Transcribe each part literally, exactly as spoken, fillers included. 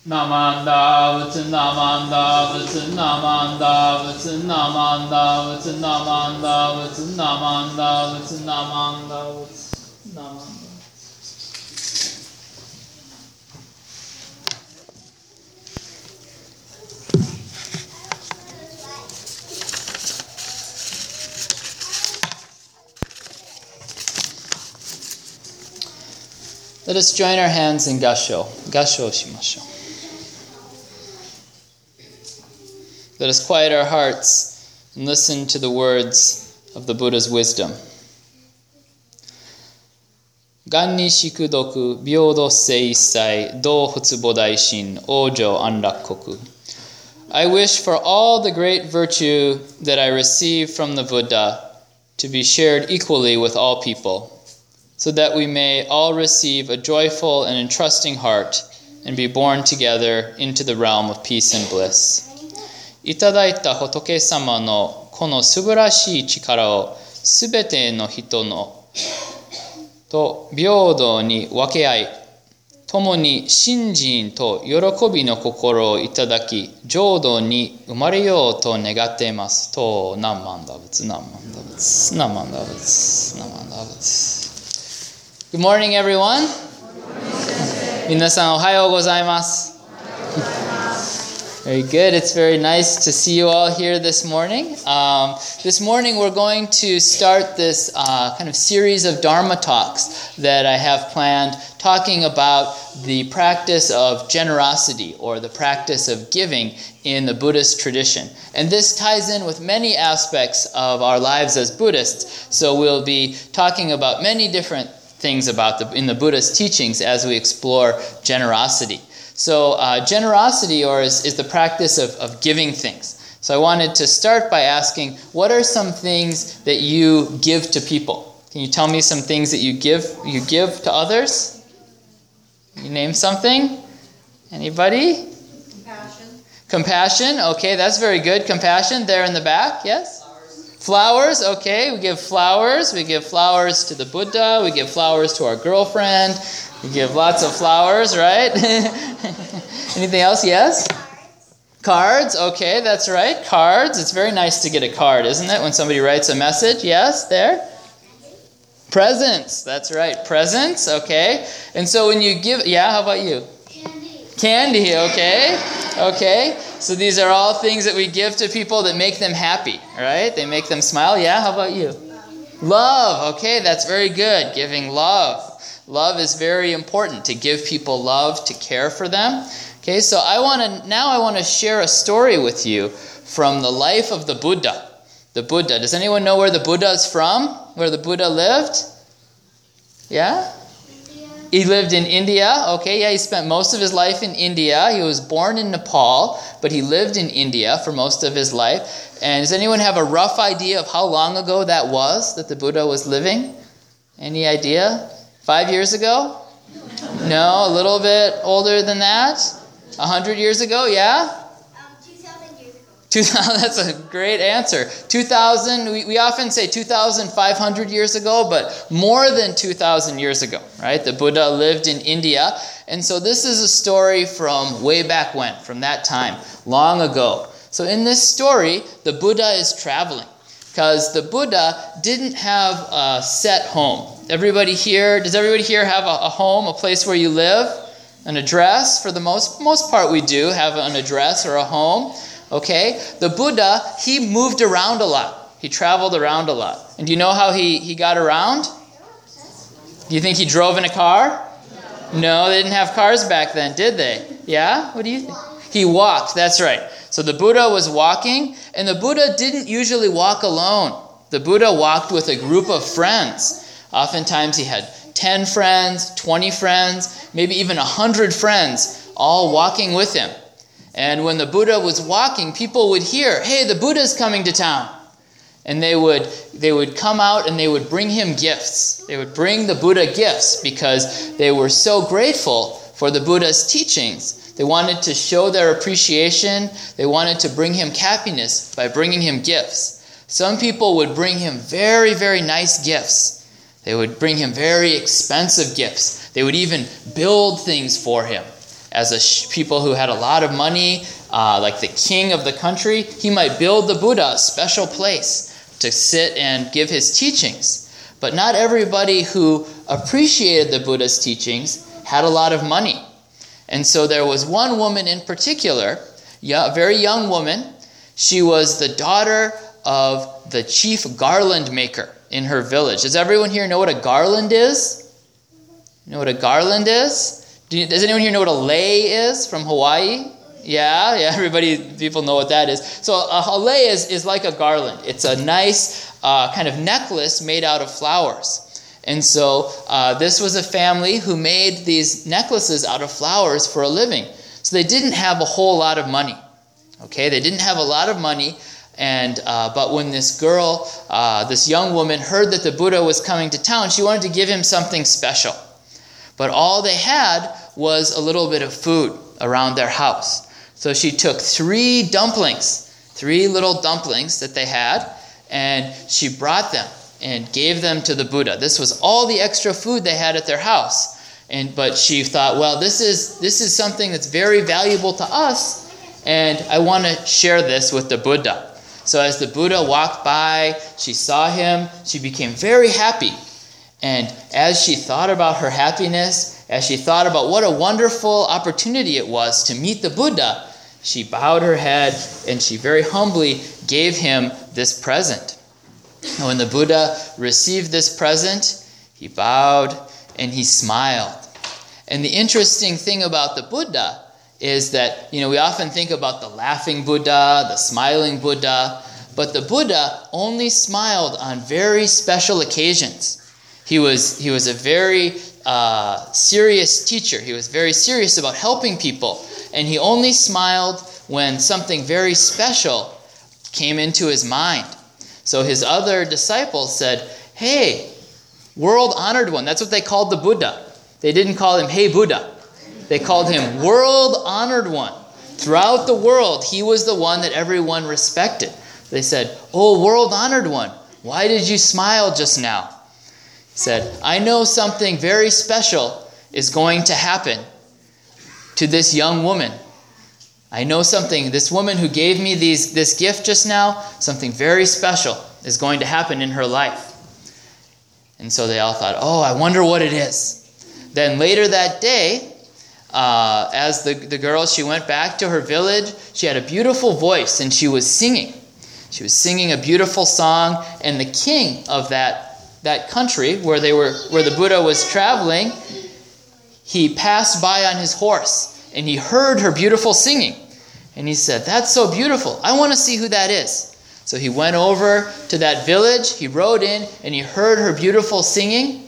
Namanda vats namanda vats namanda vats namanda vats namanda vats namanda vats namanda vats namanda. Let us join our hands in Gasho. Gasho shimashou. Let us quiet our hearts and listen to the words of the Buddha's wisdom. Gan ni shikudoku, byodo seisai, do hutsubo daishin, ojo anrakkoku. I wish for all the great virtue that I receive from the Buddha to be shared equally with all people, so that we may all receive a joyful and entrusting heart and be born together into the realm of peace and bliss. Itadaita Hotoke-sama no kono subarashii chikara o subete no hito no to byodo ni wakeai, tomo ni shinjin to yorokobi no kokoro o itadaki, jodo ni umareyou to negattemasu. To namanda butsu, namanda butsu, namanda butsu, namanda butsu. Good morning, everyone. Minasan ohayou gozaimasu. Very good. It's very nice to see you all here this morning. Um, this morning we're going to start this uh, kind of series of Dharma talks that I have planned, talking about the practice of generosity or the practice of giving in the Buddhist tradition. And this ties in with many aspects of our lives as Buddhists. So we'll be talking about many different things about the in the Buddha's teachings as we explore generosity. So uh, generosity or is, is the practice of, of giving things. So I wanted to start by asking, what are some things that you give to people? Can you tell me some things that you give you give to others? You name something? Anybody? Compassion. Compassion, okay, that's very good. Compassion, there in the back, yes? Flowers, okay, we give flowers. We give flowers to the Buddha. We give flowers to our girlfriend. We give lots of flowers, right? Anything else? Yes? Cards, okay, that's right. Cards. It's very nice to get a card, isn't it? When somebody writes a message. Yes, there? Presents, that's right. Presents, okay. And so when you give, yeah, how about you? Candy. Candy, okay. Okay. So these are all things that we give to people that make them happy, right? They make them smile. Yeah, how about you? Love, okay, that's very good. Giving love. Love is very important, to give people love, to care for them. Okay, so I want to now I want to share a story with you from the life of the Buddha. The Buddha. Does anyone know where the Buddha is from? Where the Buddha lived? Yeah? He lived in India. Okay, yeah, he spent most of his life in India. He was born in Nepal, but he lived in India for most of his life. And does anyone have a rough idea of how long ago that was that the Buddha was living? Any idea? Five years ago? No, a little bit older than that? A hundred years ago, yeah? Um, two thousand years ago. Two thousand, that's a great answer. two thousand, we, we often say two thousand five hundred years ago, but more than two thousand years ago, right? The Buddha lived in India. And so this is a story from way back when, from that time, long ago. So in this story, the Buddha is traveling because the Buddha didn't have a set home. Everybody here, does everybody here have a, a home, a place where you live? An address? For the most most part we do have an address or a home. Okay? The Buddha, he moved around a lot. He traveled around a lot. And do you know how he, he got around? Do you think he drove in a car? No. No, they didn't have cars back then, did they? Yeah? What do you think? He walked, that's right. So the Buddha was walking, and the Buddha didn't usually walk alone. The Buddha walked with a group of friends. Oftentimes he had ten friends, twenty friends, maybe even one hundred friends, all walking with him. And when the Buddha was walking, people would hear, hey, the Buddha's coming to town. And they would they would come out and they would bring him gifts. They would bring the Buddha gifts because they were so grateful for the Buddha's teachings. They wanted to show their appreciation. They wanted to bring him happiness by bringing him gifts. Some people would bring him very, very nice gifts. They would bring him very expensive gifts. They would even build things for him. as a sh- people who had a lot of money, uh, like the king of the country, he might build the Buddha a special place to sit and give his teachings. But not everybody who appreciated the Buddha's teachings had a lot of money. And so there was one woman in particular, a very young woman. She was the daughter of the chief garland maker in her village. Does everyone here know what a garland is? You know what a garland is? Do you, does anyone here know what a lei is from Hawaii? Yeah, yeah, everybody, people know what that is. So a, a lei is, is like a garland. It's a nice uh, kind of necklace made out of flowers. And so uh, this was a family who made these necklaces out of flowers for a living. So they didn't have a whole lot of money. Okay, they didn't have a lot of money. And uh, but when this girl, uh, this young woman, heard that the Buddha was coming to town, she wanted to give him something special. But all they had was a little bit of food around their house. So she took three dumplings, three little dumplings that they had, and she brought them and gave them to the Buddha. This was all the extra food they had at their house. And but she thought, well, this is this is something that's very valuable to us, and I want to share this with the Buddha. So as the Buddha walked by, she saw him, she became very happy. And as she thought about her happiness, as she thought about what a wonderful opportunity it was to meet the Buddha, she bowed her head and she very humbly gave him this present. And when the Buddha received this present, he bowed and he smiled. And the interesting thing about the Buddha is that, you know, we often think about the laughing Buddha, the smiling Buddha, but the Buddha only smiled on very special occasions. He was, he was a very uh, serious teacher. He was very serious about helping people. And he only smiled when something very special came into his mind. So his other disciples said, hey, world honored one. That's what they called the Buddha. They didn't call him, hey, Buddha. They called him world honored one. Throughout the world, he was the one that everyone respected. They said, oh, world honored one, why did you smile just now? He said, I know something very special is going to happen to this young woman. I know something, this woman who gave me these, this gift just now, something very special is going to happen in her life. And so they all thought, oh, I wonder what it is. Then later that day, uh, as the, the girl, she went back to her village, she had a beautiful voice and she was singing. She was singing a beautiful song, and the king of that, that country where they were, where the Buddha was traveling, he passed by on his horse and he heard her beautiful singing. And he said, that's so beautiful. I want to see who that is. So he went over to that village, he rode in, and he heard her beautiful singing.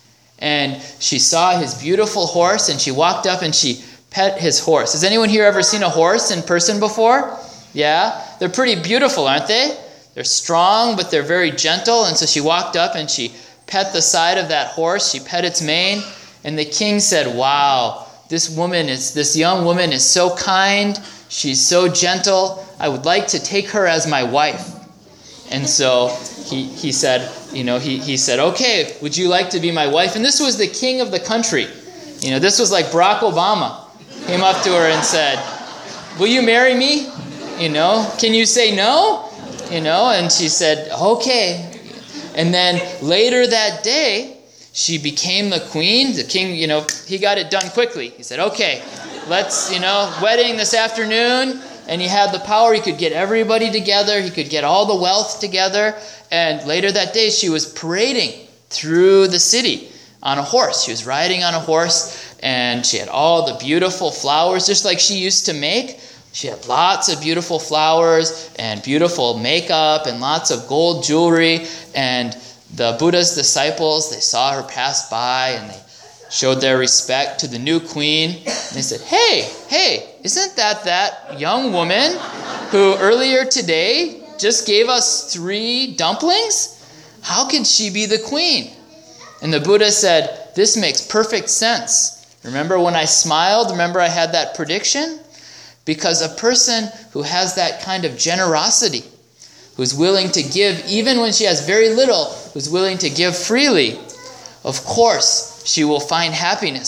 And she saw his beautiful horse, and she walked up and she pet his horse. Has anyone here ever seen a horse in person before? Yeah? They're pretty beautiful, aren't they? They're strong, but they're very gentle. And so she walked up and she pet the side of that horse. She pet its mane. And the king said, wow, this woman is, this young woman is so kind. She's so gentle. I would like to take her as my wife. And so he, he said, you know, he, he said, okay, would you like to be my wife? And this was the king of the country. You know, this was like Barack Obama. Came up to her and said, will you marry me? You know, can you say no? You know, and she said, okay. And then later that day, she became the queen. The king, you know, he got it done quickly. He said, okay, let's, you know, wedding this afternoon. And he had the power. He could get everybody together. He could get all the wealth together. And later that day, she was parading through the city on a horse. She was riding on a horse, and she had all the beautiful flowers, just like she used to make. She had lots of beautiful flowers and beautiful makeup and lots of gold jewelry. And the Buddha's disciples, they saw her pass by, and they showed their respect to the new queen. And they said, hey, hey, isn't that that young woman who earlier today just gave us three dumplings? How could she be the queen? And the Buddha said, this makes perfect sense. Remember when I smiled? Remember I had that prediction? Because a person who has that kind of generosity, who's willing to give even when she has very little, who's willing to give freely, of course, she will find happiness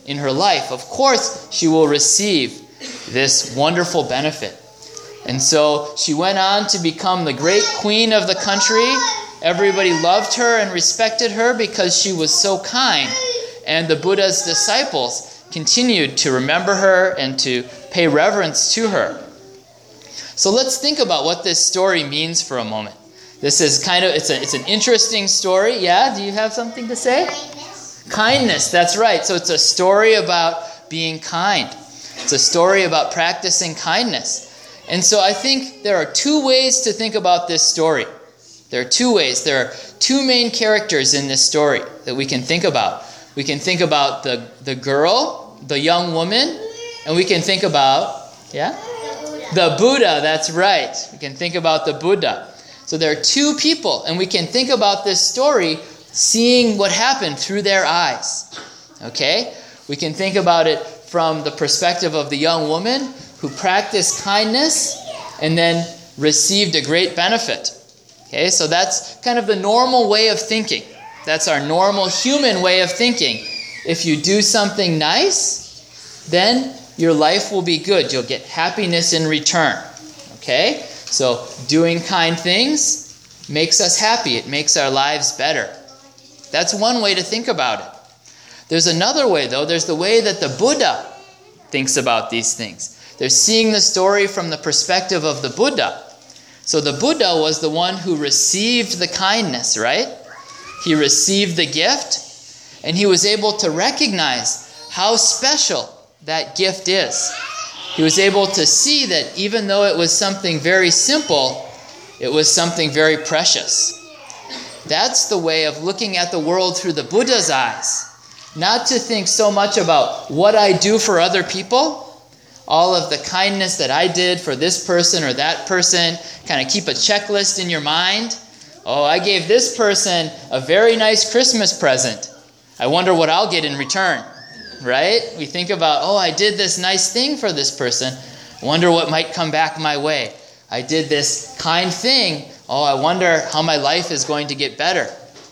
in her life, of course she will receive this wonderful benefit. And so she went on to become the great queen of the country. Everybody loved her and respected her because she was so kind. And the Buddha's disciples continued to remember her and to pay reverence to her. So let's think about what this story means for a moment. This is kind of, it's a, it's an interesting story. Yeah, do you have something to say? Kindness. Kindness, that's right. So it's a story about being kind. It's a story about practicing kindness. And so I think there are two ways to think about this story. There are two ways. There are two main characters in this story that we can think about. We can think about the, the girl, the young woman, and we can think about, yeah? The Buddha. The Buddha, that's right. We can think about the Buddha. So there are two people, and we can think about this story seeing what happened through their eyes. Okay? We can think about it from the perspective of the young woman who practiced kindness and then received a great benefit. Okay, so that's kind of the normal way of thinking. That's our normal human way of thinking. If you do something nice, then your life will be good. You'll get happiness in return. Okay? So doing kind things makes us happy. It makes our lives better. That's one way to think about it. There's another way, though. There's the way that the Buddha thinks about these things. They're seeing the story from the perspective of the Buddha. So the Buddha was the one who received the kindness, right? He received the gift, and he was able to recognize how special that gift is. He was able to see that even though it was something very simple, it was something very precious. That's the way of looking at the world through the Buddha's eyes. Not to think so much about what I do for other people, all of the kindness that I did for this person or that person, kind of keep a checklist in your mind. Oh, I gave this person a very nice Christmas present. I wonder what I'll get in return, right? We think about, oh, I did this nice thing for this person. I wonder what might come back my way. I did this kind thing. Oh, I wonder how my life is going to get better.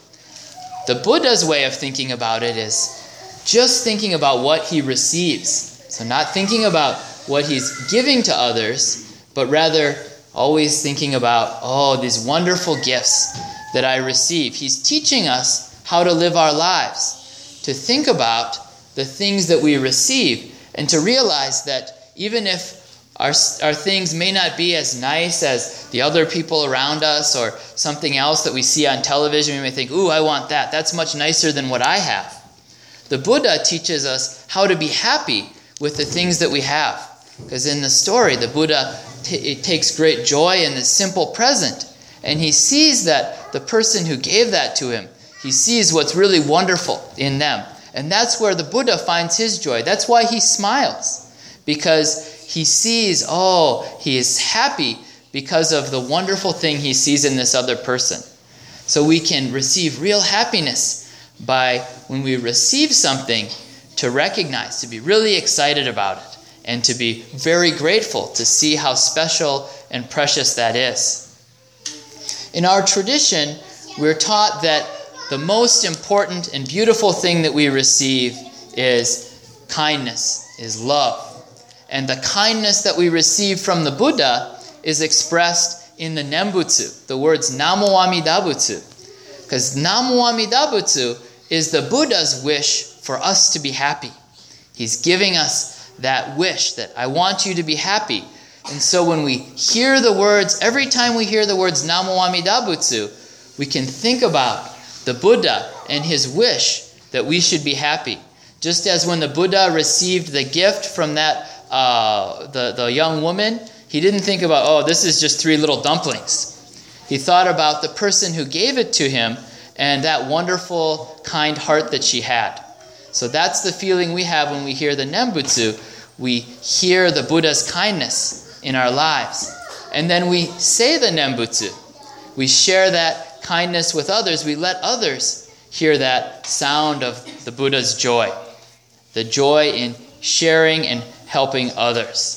The Buddha's way of thinking about it is just thinking about what he receives. So not thinking about what he's giving to others, but rather always thinking about, oh, these wonderful gifts that I receive. He's teaching us how to live our lives, to think about the things that we receive, and to realize that even if our, our things may not be as nice as the other people around us or something else that we see on television, we may think, ooh, I want that. That's much nicer than what I have. The Buddha teaches us how to be happy with the things that we have. Because in the story, the Buddha t- it takes great joy in the simple present. And he sees that the person who gave that to him, he sees what's really wonderful in them. And that's where the Buddha finds his joy. That's why he smiles. Because he sees, oh, he is happy because of the wonderful thing he sees in this other person. So we can receive real happiness by, when we receive something, to recognize, to be really excited about it, and to be very grateful to see how special and precious that is. In our tradition, we're taught that the most important and beautiful thing that we receive is kindness, is love. And the kindness that we receive from the Buddha is expressed in the Nembutsu, the words Namo Amida Butsu. Because Namo Amida Butsu is the Buddha's wish for us to be happy. He's giving us that wish that I want you to be happy. And so when we hear the words, every time we hear the words Namo Amida Butsu, we can think about the Buddha and his wish that we should be happy. Just as when the Buddha received the gift from that uh, the, the young woman, he didn't think about, oh, this is just three little dumplings. He thought about the person who gave it to him and that wonderful, kind heart that she had. So that's the feeling we have when we hear the Nembutsu. We hear the Buddha's kindness in our lives. And then we say the Nembutsu. We share that kindness with others. We let others hear that sound of the Buddha's joy. The joy in sharing and helping others.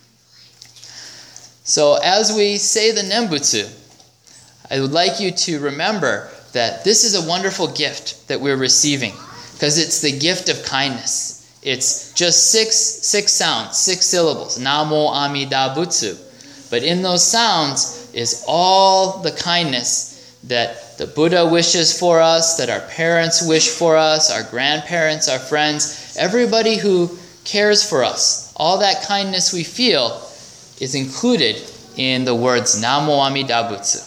So as we say the Nembutsu, I would like you to remember that this is a wonderful gift that we're receiving, because it's the gift of kindness. it's just six, six sounds, six syllables. Namo Amida Butsu. But in those sounds is all the kindness that the Buddha wishes for us, that our parents wish for us, our grandparents, our friends, everybody who cares for us. All that kindness we feel is included in the words Namo Amida Butsu.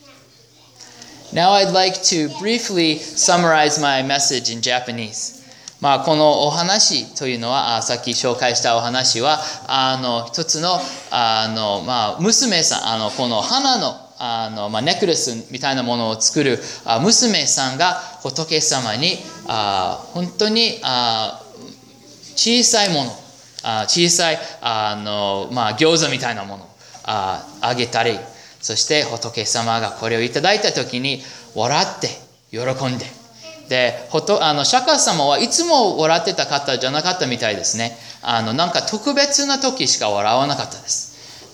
Now I'd like to briefly summarize my message in Japanese. まあこのお話というのは、あさっき紹介したお話は、あの一つのあのまあ娘さん、あのこの花のあのまあネックレスみたいなものを作るあ娘さんが仏様にあ本当にあ小さいもの、あ小さいあのまあ餃子みたいなものをああげたり、そして仏様がこれをいただいた時に笑って喜んで。で、あの釈迦様はいつも笑ってた方じゃなかったみたいですね。あのなんか特別な時しか笑わなかったです。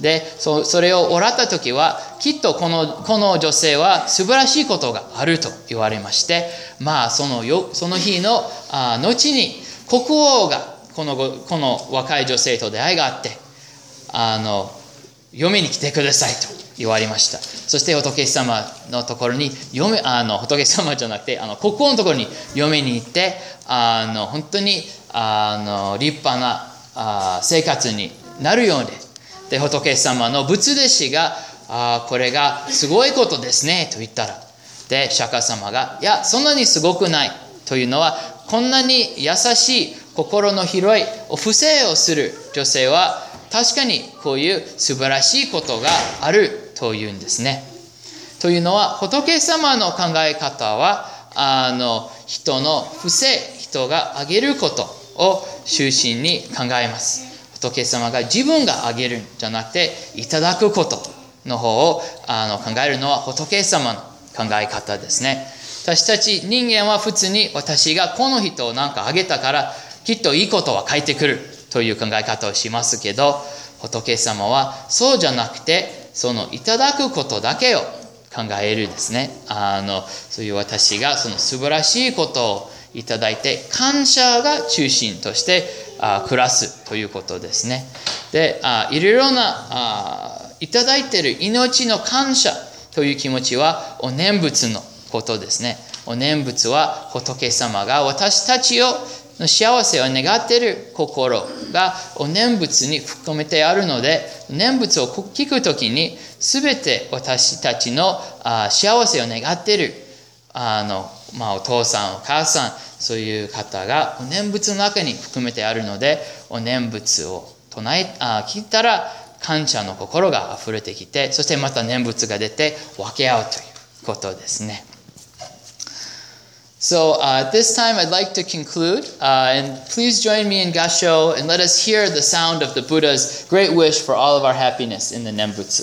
で、そ, それを笑った時はきっとこのこの女性は素晴らしいことがあると言われまして、まあそのよその日のあ後に国王がこのこの若い女性と出会いがあって、あの嫁に来てくださいと言われました。そして仏様のところに嫁あの仏様じゃなくてあの国王のところに嫁に行って、あの本当にあの立派なあ生活になるように。で仏様の仏弟子があこれがすごいことですねと言ったら、で釈迦様がいやそんなにすごくないというのは、こんなに優しい心の広い不正をする女性は確かにこういう素晴らしいことがあるというんですね。というのは仏様の考え方はあの人の不正、人があげることを中心に考えます。仏様が自分があげるんじゃなくていただくことの方をあの考えるのは仏様の考え方ですね。私たち人間は普通に私がこの人を何かあげたからきっといいことは返ってくるという考え方をしますけど、仏様はそうじゃなくてそのいただくことだけを考えるですね。あのそういう私がその素晴らしいことをいただいて感謝が中心としてあ暮らすということですね。で、あいろいろなあいただいている命の感謝という気持ちはお念仏のことですね。お念仏は仏様が私たちをの幸せを願っている心がお念仏に含めてあるので、念仏を聞くときに全て私たちのあ幸せを願っているあの、まあ、お父さんお母さんそういう方がお念仏の中に含めてあるので、お念仏を唱えあ聞いたら感謝の心があふれてきて、そしてまた念仏が出て分け合うということですね。So uh, at this time I'd like to conclude uh, and please join me in Gasho and let us hear the sound of the Buddha's great wish for all of our happiness in the Nembutsu.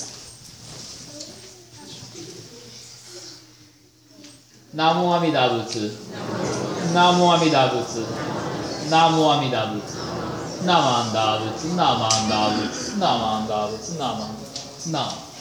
Namo Amida Butsu. Namo Amida Butsu. Namo Amida Butsu. Namanda Butsu. Namanda Butsu. Namanda Butsu. Namanda Butsu. Nam.